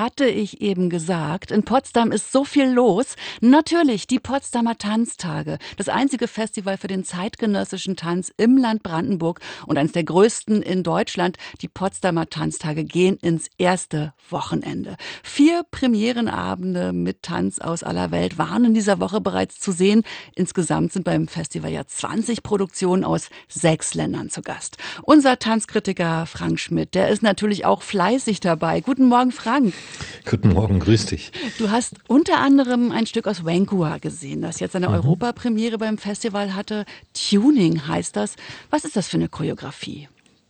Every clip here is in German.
hatte ich eben gesagt. In Potsdam ist so viel los. Natürlich die Potsdamer Tanztage. Das einzige Festival für den zeitgenössischen Tanz im Land Brandenburg und eines der größten in Deutschland. Die Potsdamer Tanztage gehen ins erste Wochenende. 4 Premierenabende mit Tanz aus aller Welt waren in dieser Woche bereits zu sehen. Insgesamt sind beim Festival ja 20 Produktionen aus 6 Ländern zu Gast. Unser Tanzkritiker Frank Schmidt, der ist natürlich auch fleißig dabei. Guten Morgen, Frank. Guten Morgen, grüß dich. Du hast unter anderem ein Stück aus Vancouver gesehen, das jetzt eine Europapremiere beim Festival hatte. Tuning heißt das. Was ist das für eine Choreografie?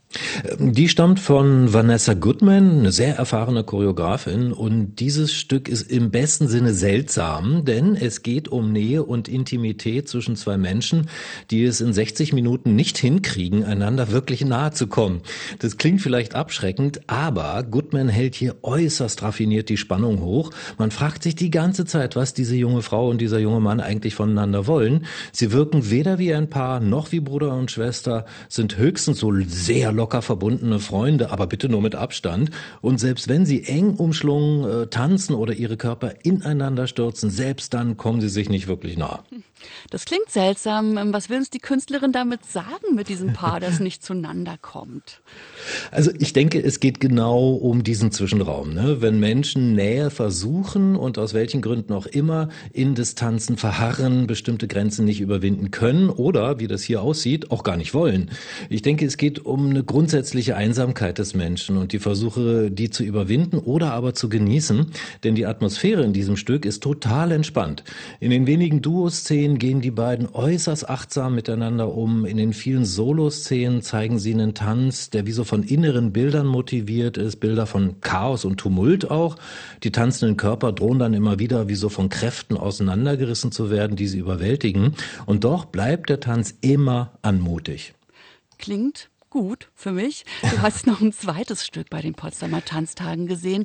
Die stammt von Vanessa Goodman, eine sehr erfahrene Choreografin, und dieses Stück ist im besten Sinne seltsam, denn es geht um Nähe und Intimität zwischen 2 Menschen, die es in 60 Minuten nicht hinkriegen, einander wirklich nahe zu kommen. Das klingt vielleicht abschreckend, aber Goodman hält hier äußerst raffiniert die Spannung hoch. Man fragt sich die ganze Zeit, was diese junge Frau und dieser junge Mann eigentlich voneinander wollen. Sie wirken weder wie ein Paar noch wie Bruder und Schwester, sind höchstens so sehr locker verbundene Freunde, aber bitte nur mit Abstand. Und selbst wenn sie eng umschlungen tanzen oder ihre Körper ineinander stürzen, selbst dann kommen sie sich nicht wirklich nah. Das klingt seltsam. Was will uns die Künstlerin damit sagen mit diesem Paar, das nicht zueinander kommt? Also ich denke, es geht genau um diesen Zwischenraum, ne? Wenn Menschen Nähe versuchen und aus welchen Gründen auch immer in Distanzen verharren, bestimmte Grenzen nicht überwinden können oder, wie das hier aussieht, auch gar nicht wollen. Ich denke, es geht um eine grundsätzliche Einsamkeit des Menschen und die Versuche, die zu überwinden oder aber zu genießen, denn die Atmosphäre in diesem Stück ist total entspannt. In den wenigen Duo-Szenen gehen die beiden äußerst achtsam miteinander um. In den vielen Solo-Szenen zeigen sie einen Tanz, der wie so von inneren Bildern motiviert ist, Bilder von Chaos und Tumult auch. Die tanzenden Körper drohen dann immer wieder wie so von Kräften auseinandergerissen zu werden, die sie überwältigen. Und doch bleibt der Tanz immer anmutig. Klingt gut für mich. Du hast noch ein zweites Stück bei den Potsdamer Tanztagen gesehen.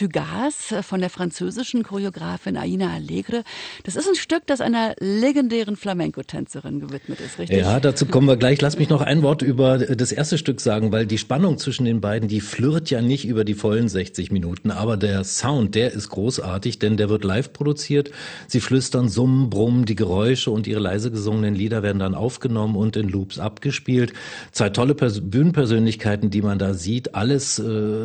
Fugaz von der französischen Choreografin Aina Alegre. Das ist ein Stück, das einer legendären Flamenco-Tänzerin gewidmet ist, richtig? Ja, dazu kommen wir gleich. Lass mich noch ein Wort über das erste Stück sagen, weil die Spannung zwischen den beiden, die flirrt ja nicht über die vollen 60 Minuten. Aber der Sound, der ist großartig, denn der wird live produziert. Sie flüstern, summen, brummen, die Geräusche und ihre leise gesungenen Lieder werden dann aufgenommen und in Loops abgespielt. 2 tolle Bühnenpersönlichkeiten, die man da sieht, alles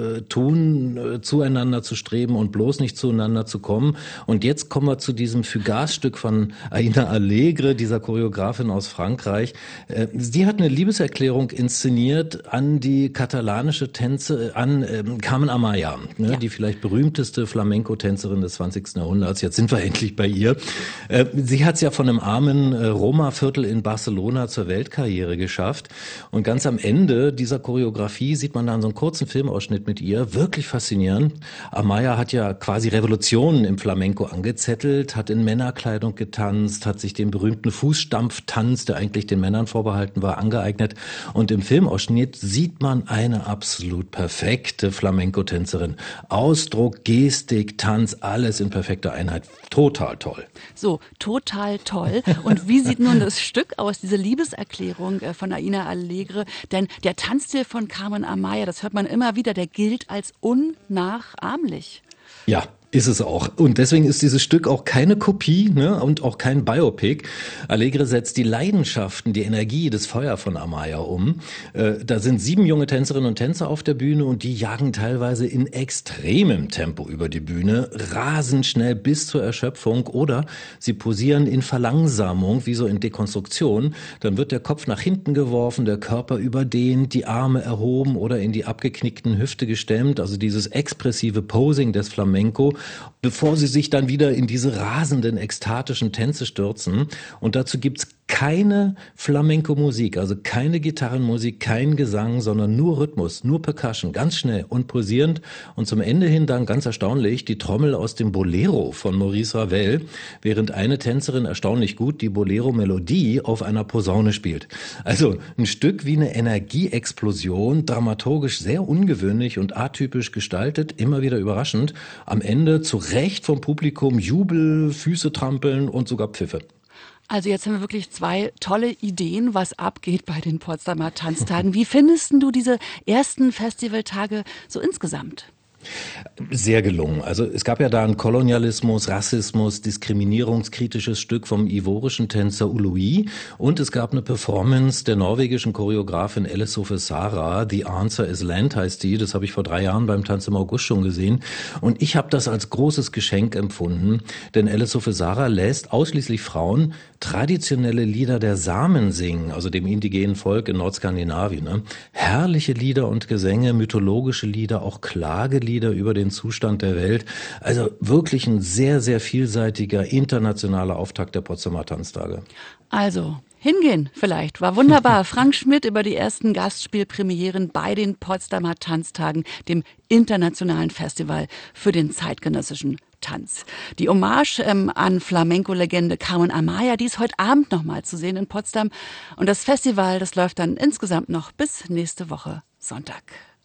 tun, zueinander zu streben und bloß nicht zueinander zu kommen. Und jetzt kommen wir zu diesem Fugaz-Stück von Aina Alegre, dieser Choreografin aus Frankreich. Sie hat eine Liebeserklärung inszeniert an die katalanische an Carmen Amaya, ne, ja, die vielleicht berühmteste Flamenco-Tänzerin des 20. Jahrhunderts. Jetzt sind wir endlich bei ihr. Sie hat es ja von einem armen Roma-Viertel in Barcelona zur Weltkarriere geschafft. Und ganz am Ende dieser Choreografie sieht man dann so einen kurzen Filmausschnitt mit ihr. Wirklich faszinierend. Amaya hat ja quasi Revolutionen im Flamenco angezettelt, hat in Männerkleidung getanzt, hat sich den berühmten Fußstampftanz, der eigentlich den Männern vorbehalten war, angeeignet. Und im Filmausschnitt sieht man eine absolut perfekte Flamenco-Tänzerin. Ausdruck, Gestik, Tanz, alles in perfekter Einheit. Total toll. So, total toll. Und wie sieht nun das Stück aus, diese Liebeserklärung von Aina Alegre? Denn der Tanzstil von Carmen Amaya, das hört man immer wieder, der gilt als unnachahmlich. Ja. Ist es auch. Und deswegen ist dieses Stück auch keine Kopie, ne, und auch kein Biopic. Alegre setzt die Leidenschaften, die Energie, das Feuer von Amaya um. Da sind 7 junge Tänzerinnen und Tänzer auf der Bühne und die jagen teilweise in extremem Tempo über die Bühne, rasend schnell bis zur Erschöpfung, oder sie posieren in Verlangsamung, wie so in Dekonstruktion. Dann wird der Kopf nach hinten geworfen, der Körper überdehnt, die Arme erhoben oder in die abgeknickten Hüfte gestemmt. Also dieses expressive Posing des Flamenco, bevor sie sich dann wieder in diese rasenden, ekstatischen Tänze stürzen. Und dazu gibt's keine Flamenco-Musik, also keine Gitarrenmusik, kein Gesang, sondern nur Rhythmus, nur Percussion, ganz schnell und posierend. Und zum Ende hin dann ganz erstaunlich die Trommel aus dem Bolero von Maurice Ravel, während eine Tänzerin erstaunlich gut die Bolero-Melodie auf einer Posaune spielt. Also ein Stück wie eine Energieexplosion, dramaturgisch sehr ungewöhnlich und atypisch gestaltet, immer wieder überraschend. Am Ende zu Recht vom Publikum Jubel, Füße trampeln und sogar Pfiffe. Also jetzt haben wir wirklich 2 tolle Ideen, was abgeht bei den Potsdamer Tanztagen. Wie findest du diese ersten Festivaltage so insgesamt? Sehr gelungen. Also es gab ja da ein Kolonialismus, Rassismus, diskriminierungskritisches Stück vom ivorischen Tänzer Ului und es gab eine Performance der norwegischen Choreografin Elle Sofie Sara. The Answer is Land heißt die. Das habe ich vor 3 Jahren beim Tanz im August schon gesehen und ich habe das als großes Geschenk empfunden, denn Elle Sofie Sara lässt ausschließlich Frauen traditionelle Lieder der Samen singen, also dem indigenen Volk in Nordskandinavien. Ne? Herrliche Lieder und Gesänge, mythologische Lieder, auch Klagelieder über den Zustand der Welt. Also wirklich ein sehr, sehr vielseitiger internationaler Auftakt der Potsdamer Tanztage. Also hingehen vielleicht, war wunderbar. Frank Schmidt über die ersten Gastspielpremieren bei den Potsdamer Tanztagen, dem internationalen Festival für den zeitgenössischen Tanz. Die Hommage an Flamenco-Legende Carmen Amaya, die ist heute Abend nochmal zu sehen in Potsdam. Und das Festival, das läuft dann insgesamt noch bis nächste Woche Sonntag.